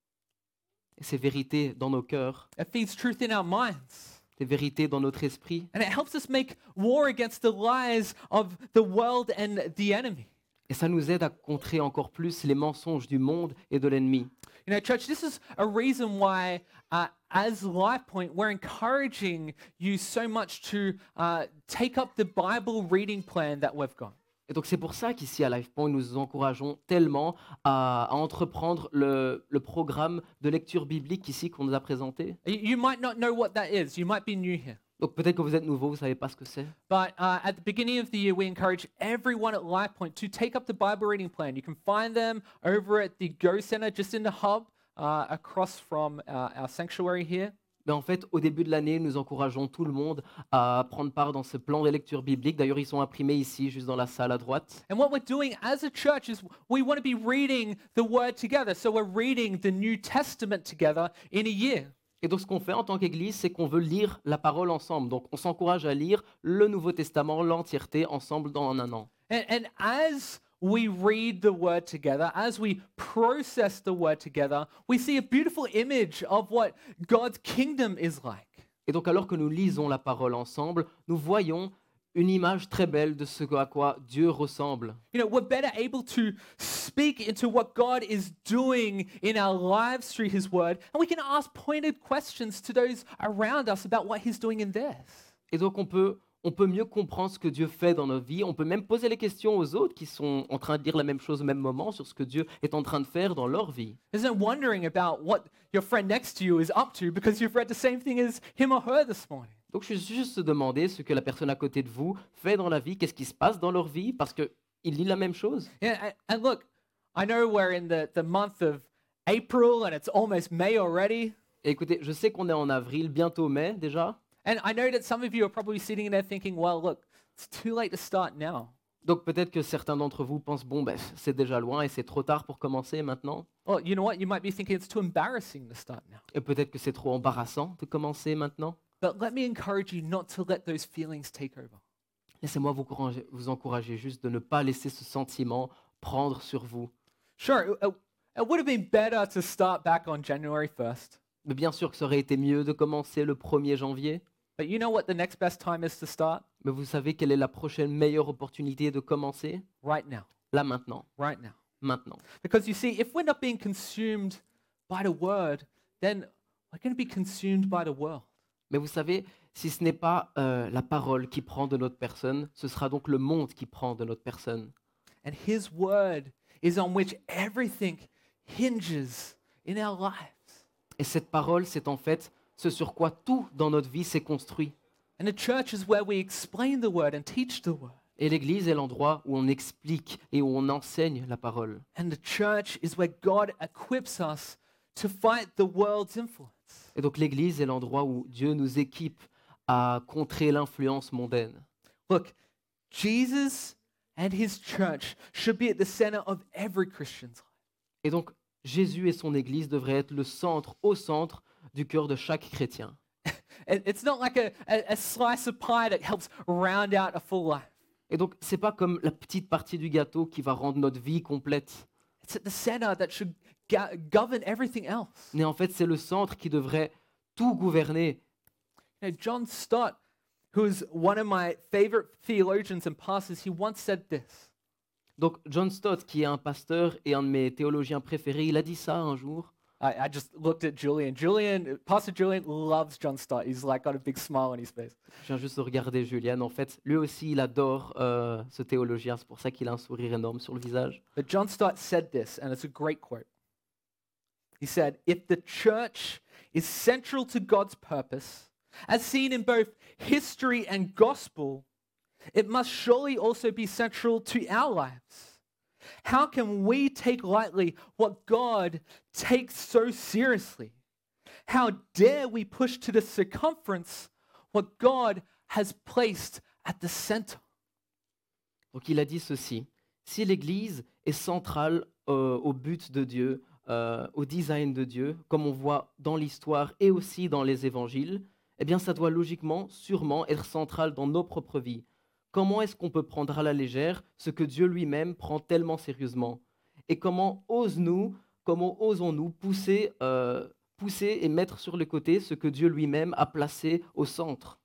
Et ces vérités dans nos cœurs, It feeds truth in our minds. ces vérités dans notre esprit, And it helps us make war against the lies of the world and the enemy. et ça nous aide à contrer encore plus les mensonges du monde et de l'ennemi. You You know, church, this is a reason why, uh, as LifePoint, we're encouraging you so much to uh, take up the Bible reading plan that we've got. Et donc c'est pour ça qu'ici à LifePoint, nous vous encourageons tellement à, à entreprendre le, le programme de lecture biblique ici qu'on nous a présenté. You, you might not know what that is. You might be new here. Donc peut-être que vous êtes nouveau, vous ne savez pas ce que c'est. But uh, at the beginning of the year, we encourage everyone at LifePoint to take up the Bible reading plan. You can find them over at the Go Center, just in the hub, uh, across from uh, our sanctuary here. Mais en fait, au début de l'année, nous encourageons tout le monde à prendre part dans ce plan de lecture biblique. D'ailleurs, ils sont imprimés ici, juste dans la salle à droite. And what we're doing as a church is we want to be reading the Word together. So we're reading the New Testament together in a year. Et donc, ce qu'on fait en tant qu'Église, c'est qu'on veut lire la parole ensemble. Donc, on s'encourage à lire le Nouveau Testament, l'entièreté, ensemble dans un an. And, and as we read the Word together, as we process the Word together, we see a beautiful image of what God's kingdom is like. Et donc, alors que nous lisons la parole ensemble, nous voyons une image très belle de ce à quoi Dieu ressemble. You know, we're better able to speak into what God is doing in our lives through His Word, and we can ask pointed questions to those around us about what He's doing in theirs. Et donc, on peut, on peut mieux comprendre ce que Dieu fait dans nos vies. On peut même poser les questions aux autres qui sont en train de dire la même chose au même moment sur ce que Dieu est en train de faire dans leur vie. There's no wondering about what your friend next to you is up to because you've read the same thing as him or her this morning. Donc, je suis juste se demander ce que la personne à côté de vous fait dans la vie, qu'est-ce qui se passe dans leur vie, parce qu'il lit la même chose. Yeah, and, and look, I know we're in the, the month of April and it's almost May already. Et écoutez, je sais qu'on est en avril, bientôt mai déjà. And I know that some of you are probably sitting there thinking, well, look, it's too late to start now. Donc peut-être que certains d'entre vous pensent, bon, ben, c'est déjà loin et c'est trop tard pour commencer maintenant. Well, you know what? You might be thinking it's too embarrassing to start now. Et peut-être que c'est trop embarrassant de commencer maintenant. But let me encourage you not to let those feelings take over. Laissez-moi vous, encourager- vous encourager juste de ne pas laisser ce sentiment prendre sur vous. Sure, it, it- it would have been better to start back on January first. Mais bien sûr que ça aurait été mieux de commencer le premier janvier. But you know what the next best time is to start? Mais vous savez quelle est la prochaine meilleure opportunité de commencer? Right now. Là maintenant, Right now. maintenant. Because you see, if we're not being consumed by the word, then we're going to be consumed by the world. Mais vous savez, si ce n'est pas euh, la parole qui prend de notre personne, ce sera donc le monde qui prend de notre personne. And His word is on which everything hinges in our lives. Et cette parole, c'est en fait ce sur quoi tout dans notre vie s'est construit. And the church is where we explain the word and teach the word. Et l'Église est l'endroit où on explique et où on enseigne la parole. And the church is where God equips us to fight the world's influence. Et donc l'Église est l'endroit où Dieu nous équipe à contrer l'influence mondaine. Look, Jesus and His church should be at the center of every Christian's life. Et donc Jésus et son Église devraient être le centre, au centre du cœur de chaque chrétien. It- It's not like a, a, a slice of pie that helps round out a full life. Et donc c'est pas comme la petite partie du gâteau qui va rendre notre vie complète. It's at the center that should go- govern everything else. Mais en fait, c'est le centre qui devrait tout gouverner. You know, John Stott, who is one of my favorite theologians and pastors, he once said this. Donc John Stott, qui est un pasteur et un de mes théologiens préférés, il a dit ça un jour. I, I just looked at Julian. Julian, Pastor Julian loves John Stott. He's like got a big smile on his face. Je viens juste de regarder Julian. En fait, lui aussi, il adore euh, ce théologien. C'est pour ça qu'il a un sourire énorme sur le visage. But John Stott said this, and it's a great quote. He said, "If the church is central to God's purpose, as seen in both history and gospel, it must surely also be central to our lives. How can we take lightly what God takes so seriously? How dare we push to the circumference what God has placed at the center?" Donc il a dit ceci. Si l'Église est centrale euh, au but de Dieu, euh, au design de Dieu, comme on voit dans l'histoire et aussi dans les évangiles, eh bien ça doit logiquement, sûrement être central dans nos propres vies. Comment est-ce qu'on peut prendre à la légère ce que Dieu lui-même prend tellement sérieusement? Et comment ose-nous, comment osons-nous pousser, euh, pousser et mettre sur le côté ce que Dieu lui-même a placé au centre?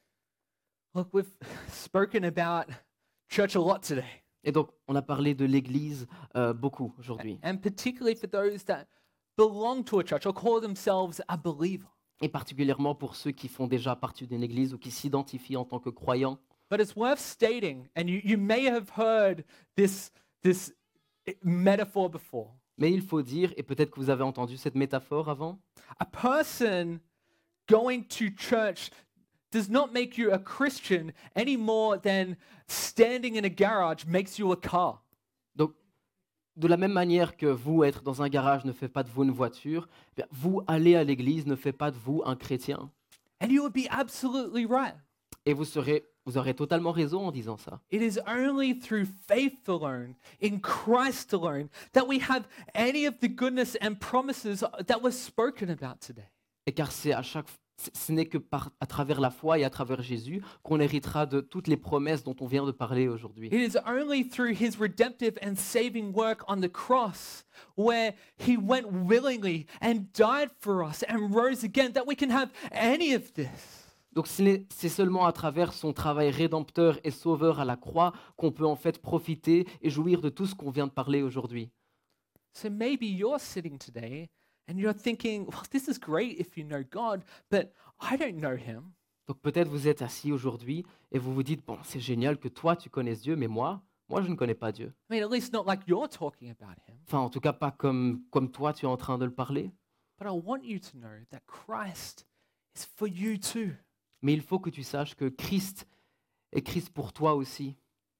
Look, we've spoken about church a lot today. Et donc, on a parlé de l'Église euh, beaucoup aujourd'hui. And particularly for those that belong to a church or call themselves a believer. Et particulièrement pour ceux qui font déjà partie d'une église ou qui s'identifient en tant que croyants. But it's worth stating, and you, you may have heard this, this metaphor before. Mais il faut dire, et peut-être que vous avez entendu cette métaphore avant, A person going to church does not make you a Christian any more than standing in a garage makes you a car. donc de la même manière que vous être dans un garage ne fait pas de vous une voiture, eh bien, vous aller à l'église ne fait pas de vous un chrétien. And you would be absolutely right. Et vous serez, vous aurez totalement raison en disant ça. It is only through faith alone, in Christ alone, that we have any of the goodness and promises that were spoken about today. Et car c'est à chaque, c- ce n'est que par, à travers la foi et à travers Jésus qu'on héritera de toutes les promesses dont on vient de parler aujourd'hui. It is only through his redemptive and saving work on the cross, where he went willingly and died for us and rose again, that we can have any of this. Donc ce n'est- c'est seulement à travers son travail rédempteur et sauveur à la croix qu'on peut en fait profiter et jouir de tout ce qu'on vient de parler aujourd'hui. So maybe you're sitting today and you're thinking, well, this is great if you know God, but I don't know him. Donc peut-être vous êtes assis aujourd'hui et vous vous dites, bon, c'est génial que toi tu connaisses Dieu, mais moi, moi je ne connais pas Dieu. I mean, at least not like you're talking about him. Enfin, en tout cas pas comme, comme toi tu es en train de le parler. But I want you to know that Christ is for you too. Mais il faut que tu saches que Christ est Christ pour toi aussi.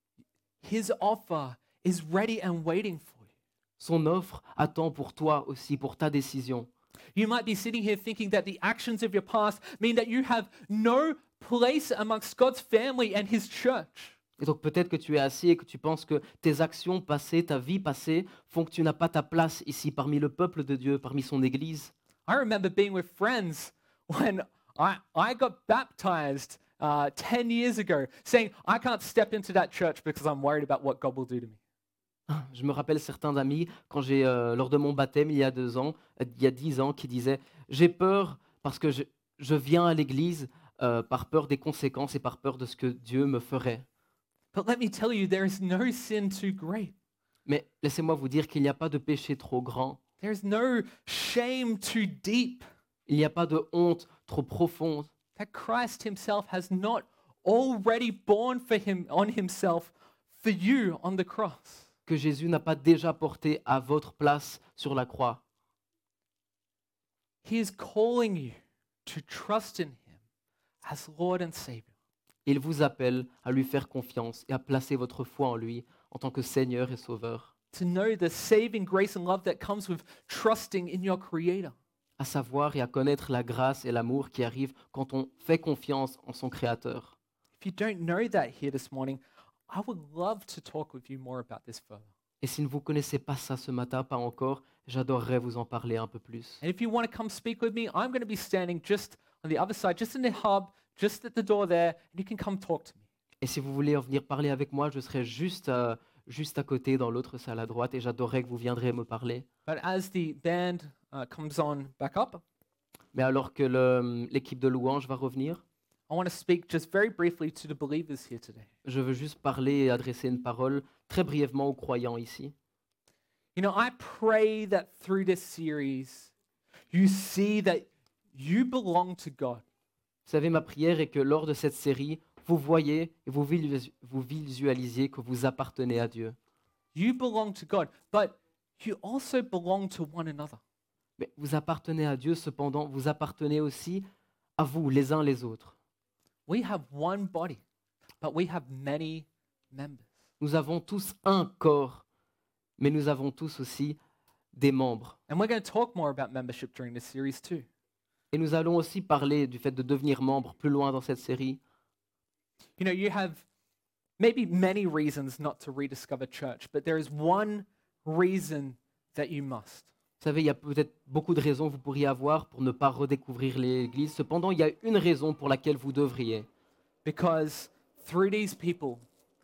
His offer is ready and waiting for you. Son offre attend pour toi aussi, pour ta décision. You might be sitting here thinking that the actions of your past mean that you have no place amongst God's family and his church. Et donc peut-être que tu es assis et que tu penses que tes actions passées, ta vie passée, font que tu n'as pas ta place ici parmi le peuple de Dieu, parmi son Église. I remember being with friends when I, I got baptized uh, ten years ago, saying, I can't step into that church because I'm worried about what God will do to me. Je me rappelle certains amis, quand j'ai, euh, lors de mon baptême il y a deux ans, euh, il y a dix ans, qui disaient « J'ai peur parce que je, je viens à l'église euh, par peur des conséquences et par peur de ce que Dieu me ferait. But let me tell you, there is no sin too great. » Mais laissez-moi vous dire qu'il n'y a pas de péché trop grand, There is no shame too deep il n'y a pas de honte trop profonde, that Christ himself has not already borne for him on himself for you on the cross. que Jésus n'a pas déjà porté à votre place sur la croix. He is calling you to trust in him as Lord and Savior. Il vous appelle à lui faire confiance et à placer votre foi en lui en tant que Seigneur et Sauveur, To know the saving grace and love that comes with trusting in your Creator. à savoir et à connaître la grâce et l'amour qui arrivent quand on fait confiance en son Créateur. If you don't know that here this morning, I would love to talk with you more about this further. Et si ne vous connaissez pas ça ce matin, pas encore, j'adorerais vous en parler un peu plus. And if you want to come speak with me, I'm going to be standing just on the other side, just in the hub, just at the door there, and you can come talk to me. Et si vous voulez en venir parler avec moi, je serai juste, euh, juste à côté dans l'autre salle à droite et j'adorerais que vous viendrez me parler. But as the band uh, comes on back up, Mais alors que le- l'équipe de louange va revenir, I want to speak just very briefly to the believers here today. je veux juste parler et adresser une parole très brièvement aux croyants ici. You know, I pray that through this series, you see that you belong to God. Vous savez, ma prière est que lors de cette série, vous voyez et vous, visu- vous visualisiez que vous appartenez à Dieu. You belong to God, but you also belong to one another. Mais vous appartenez à Dieu, cependant, vous appartenez aussi à vous, les uns les autres. We have one body, but we have many members. Nous avons tous un corps, mais nous avons tous aussi des membres. And we're going to talk more about membership during this series too. Et nous allons aussi parler du fait de devenir membre plus loin dans cette série. You know, you have maybe many reasons not to rediscover church, but there is one reason that you must. Vous savez, il y a peut-être beaucoup de raisons que vous pourriez avoir pour ne pas redécouvrir l'Église. Cependant, il y a une raison pour laquelle vous devriez. Because through these people,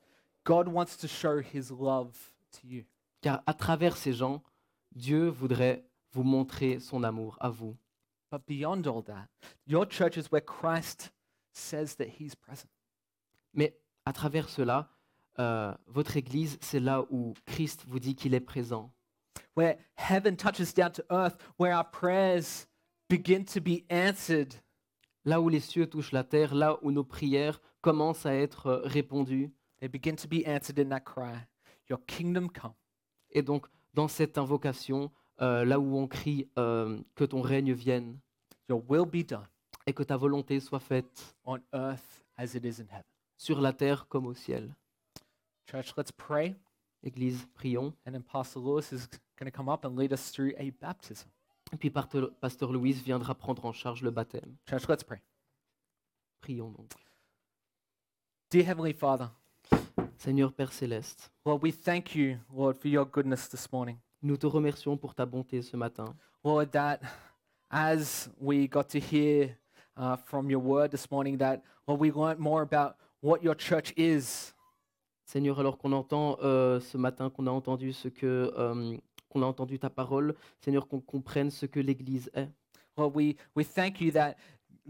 God wants to show his love to you. Car à travers ces gens, Dieu voudrait vous montrer son amour à vous. But beyond all that, your church is where Christ says that he's present. Mais à travers cela, euh, votre Église, c'est là où Christ vous dit qu'il est présent. where heaven touches down to earth, where our prayers begin to be answered. Là où les cieux touchent la terre, là où nos prières commencent à être euh, répondues. They begin to be answered in that cry, your kingdom come. Et donc, dans cette invocation, euh, là où on crie euh, que ton règne vienne Your will be done et que ta volonté soit faite on earth as it is in heaven. sur la terre comme au ciel. Church, let's pray. Église, prions. And then Pastor Lewis is going to come up and lead us through a baptism. Et puis Parte- Pasteur Louise viendra prendre en charge le baptême. Church, let's pray. Prions donc. Dear Heavenly Father, Seigneur Père Céleste, Lord, we thank you, Lord, for your goodness this morning. nous te remercions pour ta bonté ce matin. Lord, that as we got to hear uh, from your word this morning, that, Lord, we learned more about what your church is. Seigneur, alors qu'on entend euh, ce matin, qu'on a entendu ce que, euh, qu'on a entendu ta parole, Seigneur, qu'on comprenne ce que l'Église est. Lord, we, we thank you that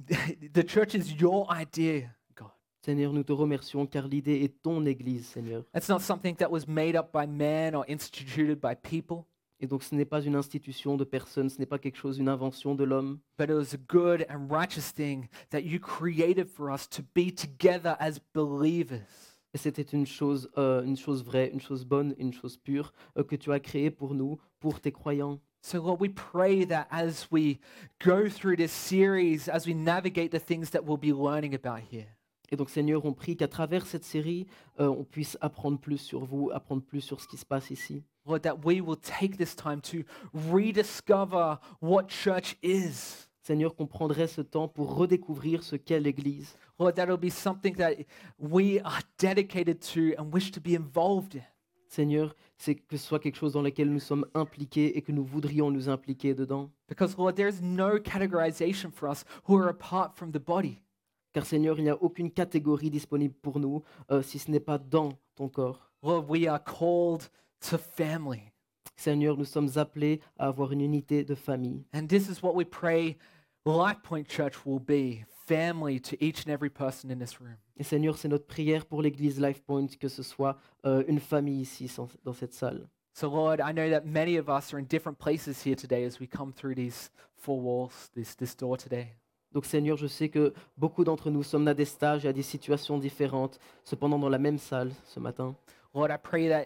the church is your idea, God. Seigneur, nous te remercions car l'idée est ton Église, Seigneur. It's not something that was made up by man or instituted by people, Et donc ce n'est pas une institution de personne, ce n'est pas quelque chose, une invention de l'homme, but it was a good and righteous thing that you created for us to be together as believers. et c'était une chose, euh, une chose vraie, une chose bonne, une chose pure euh, que tu as créée pour nous, pour tes croyants. So, Lord, we pray that as we go through this series, as we navigate the things that we'll be learning about here, Et donc Seigneur, on prie qu'à travers cette série, euh, on puisse apprendre plus sur vous, apprendre plus sur ce qui se passe ici. Lord, that we will take this time to rediscover what church is. Seigneur, qu'on prendrait ce temps pour redécouvrir ce qu'est l'Église. Lord, that it'll be something that we are dedicated to and wish to be involved in. Seigneur, c'est que ce soit quelque chose dans lequel nous sommes impliqués et que nous voudrions nous impliquer dedans. Because, Lord, there is no categorization for us who are apart from the body. Car Seigneur, il n'y a aucune catégorie disponible pour nous euh, si ce n'est pas dans ton corps. Lord, we are called to family. Seigneur, nous sommes appelés à avoir une unité de famille. And this is what we pray Life Point Church will be, family to each and every person in this room. Et Seigneur, c'est notre prière pour l'Église Life Point que ce soit euh, une famille ici sans- dans cette salle. So, Lord, I know that many of us are in different places here today as we come through these four walls, this, this door today. Donc Seigneur, je sais que beaucoup d'entre nous sommes à des stages et à des situations différentes, cependant dans la même salle ce matin. Lord, I pray that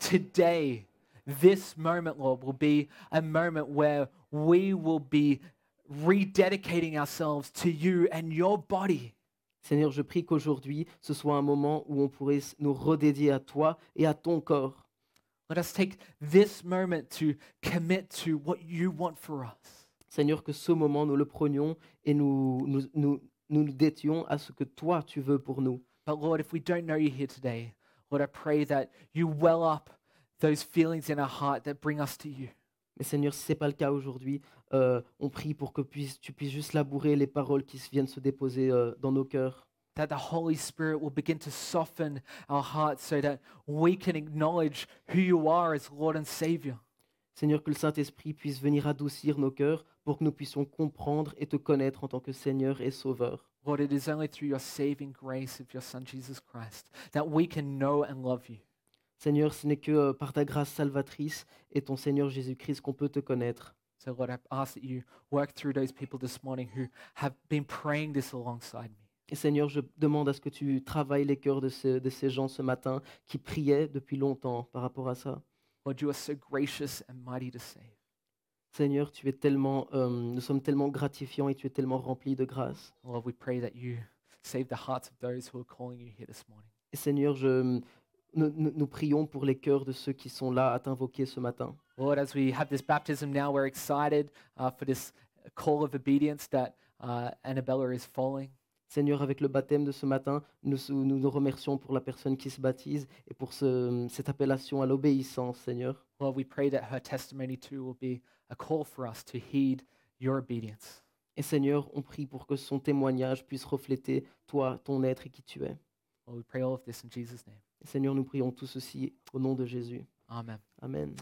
today, this moment, Lord, will be a moment where we will be rededicating ourselves to you and your body. Seigneur, je prie qu'aujourd'hui, ce soit un moment où on pourrait s- nous redédier à toi et à ton corps. Let us take this moment to commit to what you want for us. Seigneur, que ce moment, nous le prenions et nous nous, nous, nous nous dédions à ce que toi, tu veux pour nous. But Lord, if we don't know you here today, Lord, I pray that you well up those feelings in our heart that bring us to you. Mais Seigneur, si ce n'est pas le cas aujourd'hui, euh, on prie pour que puisse- tu puisses juste labourer les paroles qui se- viennent se déposer euh, dans nos cœurs. That the Holy Spirit will begin to soften our hearts so that we can acknowledge who you are as Lord and Savior. Seigneur, que le Saint-Esprit puisse venir adoucir nos cœurs pour que nous puissions comprendre et te connaître en tant que Seigneur et Sauveur. Lord, it is only through your saving grace of your Son, Jesus Christ, that we can know and love you. Seigneur, ce n'est que euh, par ta grâce salvatrice et ton Seigneur Jésus-Christ qu'on peut te connaître. So, Lord, I ask that you work through those people this morning who have been praying this alongside me. Et Seigneur, je demande à ce que tu travailles les cœurs de, ce- de ces gens ce matin qui priaient depuis longtemps par rapport à ça. Lord, you are so gracious and mighty to save. Seigneur, tu es tellement, euh, nous sommes tellement gratifiants et tu es tellement rempli de grâce. Lord, we pray that you save the hearts of those who are calling you here this morning. Et Seigneur, je, nous, nous- nous prions pour les cœurs de ceux qui sont là à t'invoquer ce matin. Lord, as we have this baptism now, we're excited uh, for this call of obedience that uh, Annabella is following. Seigneur, avec le baptême de ce matin, nous nous, nous remercions pour la personne qui se baptise et pour ce- cette appellation à l'obéissance, Seigneur. Lord, we pray that her testimony too will be a call for us to heed your obedience. Et Seigneur, on prie pour que son témoignage puisse refléter toi, ton être et qui tu es. Lord, we pray all of this in Jesus' name. Et Seigneur, nous prions tout ceci au nom de Jésus. Amen. Amen.